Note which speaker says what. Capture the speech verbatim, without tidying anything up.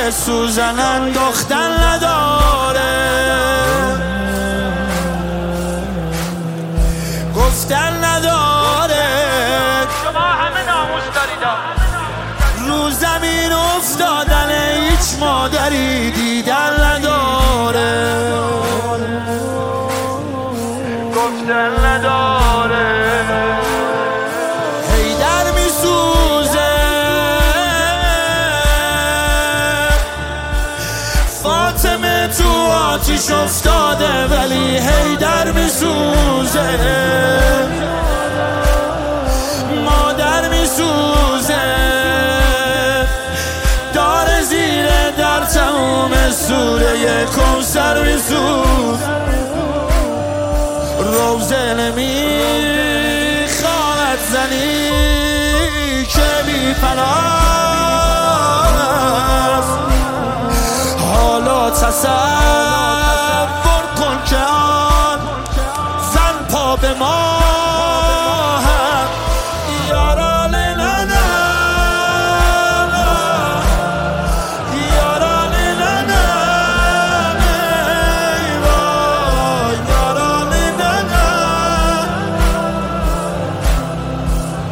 Speaker 1: سوزنن دختر نداره، گفتن نداره.
Speaker 2: شما همه ناموس دارید،
Speaker 1: رو زمین افتادن هیچ مادری دیدن نداره،
Speaker 2: گفتن نداره.
Speaker 1: حیدر میسوزه، فاطمه تو آتیش افتاده ولی حیدر میسوزه، مادر میسوزه، دار زیر در تموم سوره کوثر میسوزه. روزه نمیخواهد زنی که بی پناه